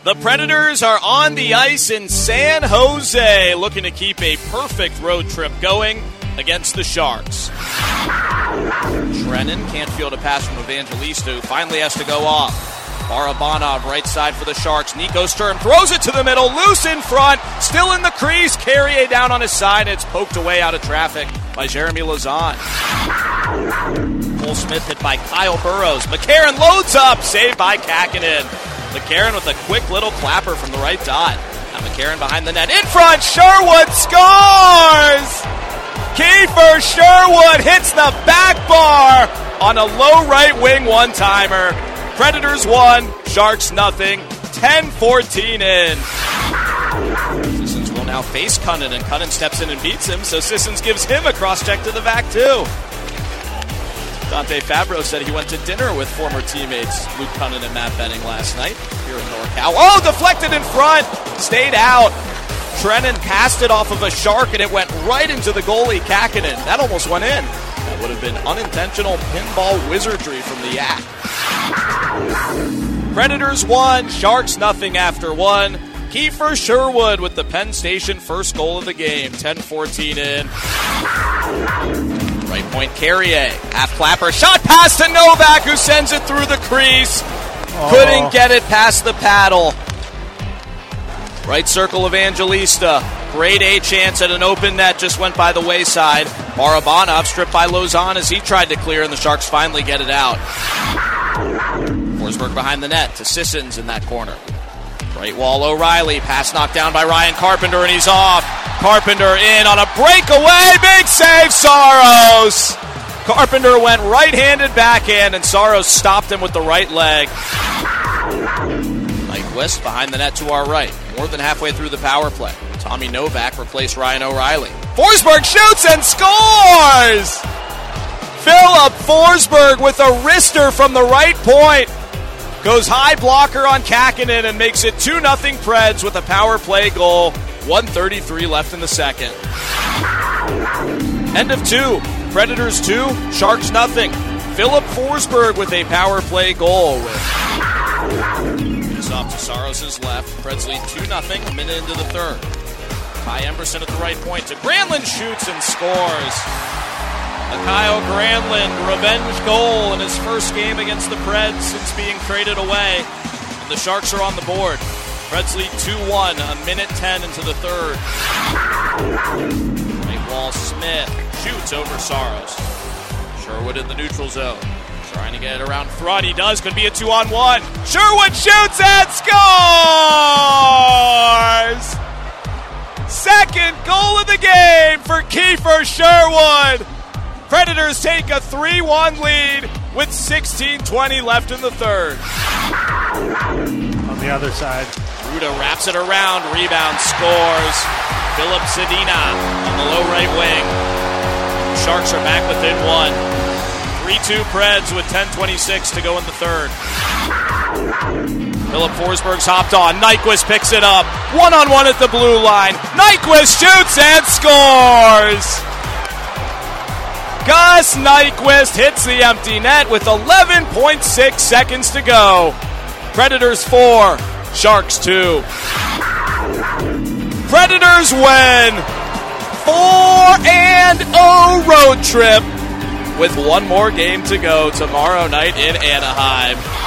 The Predators are on the ice in San Jose, looking to keep a perfect road trip going against the Sharks. Trenin can't field a pass from Evangelista, who finally has to go off. Barabanov right side for the Sharks. Nico Sturm throws it to the middle, loose in front, still in the crease. Carrier down on his side. It's poked away out of traffic by Jeremy Lauzon. Cole Smith hit by Kyle Burrows. McCarron loads up, saved by Kakkonen. McCarron with a quick little clapper from the right dot. Now McCarron behind the net. In front, Sherwood scores! Kiefer Sherwood hits the back bar on a low right wing one-timer. Predators 1, Sharks nothing. 10-14 in. Sissons will now face Cunnin, and Cunnin steps in and beats him, so Sissons gives him a cross-check to the back, too. Dante Fabro said he went to dinner with former teammates Luke Cunnin and Matt Benning last night here in NorCal. Oh, deflected in front, stayed out. Trenin passed it off of a Shark, and it went right into the goalie, Kakkonen. That almost went in. That would have been unintentional pinball wizardry from the Yak. Predators 1, Sharks nothing after 1. Kiefer Sherwood with the Penn Station first goal of the game. 10-14 in. Right point, Carrier. Half clapper. Shot pass to Novak, who sends it through the crease. Couldn't get it past the paddle. Right circle, Evangelista. Great A chance at an open net, just went by the wayside. Barabanov stripped by Lauzon as he tried to clear, and the Sharks finally get it out. Forsberg behind the net to Sissons in that corner. Right wall, O'Reilly. Pass knocked down by Ryan Carpenter, and he's off. Carpenter in on a breakaway. Big save, Saros. Carpenter went right-handed backhand, and Saros stopped him with the right leg. Nyquist behind the net to our right. More than halfway through the power play. Tommy Novak replaced Ryan O'Reilly. Forsberg shoots and scores! Philip Forsberg with a wrister from the right point. Goes high blocker on Kakkonen and makes it 2-0 Preds with a power play goal. 1:33 left in the second. End of 2. Predators 2, Sharks nothing. Philip Forsberg with a power play goal. It's off to Saros' left. Preds lead 2-0, a minute into the third. Kai Emberson at the right point to Granlund, shoots and scores. Kyle Granlund, revenge goal in his first game against the Preds since being traded away. And the Sharks are on the board. Preds lead 2-1, a minute 10 into the third. Right wall, Smith shoots over Saros. Sherwood in the neutral zone. Trying to get it around front. He does. Could be a 2-on-1. Sherwood shoots and scores! Second goal of the game for Kiefer Sherwood. Predators take a 3-1 lead with 16:20 left in the third. On the other side, Ruda wraps it around, rebound, scores. Philip Zadina on the low right wing. Sharks are back within 1. 3-2 Preds with 10:26 to go in the third. Philip Forsberg's hopped on. Nyquist picks it up. 1-on-1 at the blue line. Nyquist shoots and scores! Gus Nyquist hits the empty net with 11.6 seconds to go. Predators 4, Sharks 2. Predators win 4-0 road trip with one more game to go tomorrow night in Anaheim.